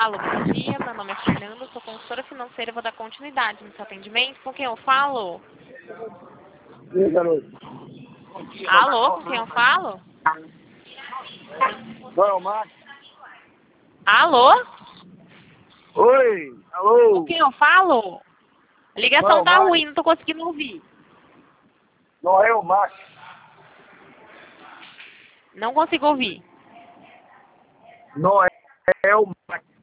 Alô, bom dia, meu nome é Fernanda, sou consultora financeira e vou dar continuidade no seu atendimento. Com quem eu falo? Sim, garoto. Alô, com quem eu falo? Qual é o Max? Alô? Oi, Com alô. quem eu falo? A Qual é ligação o tá Max? ruim, não tô conseguindo ouvir. Não é o Max. Não consigo ouvir. Não é o Max.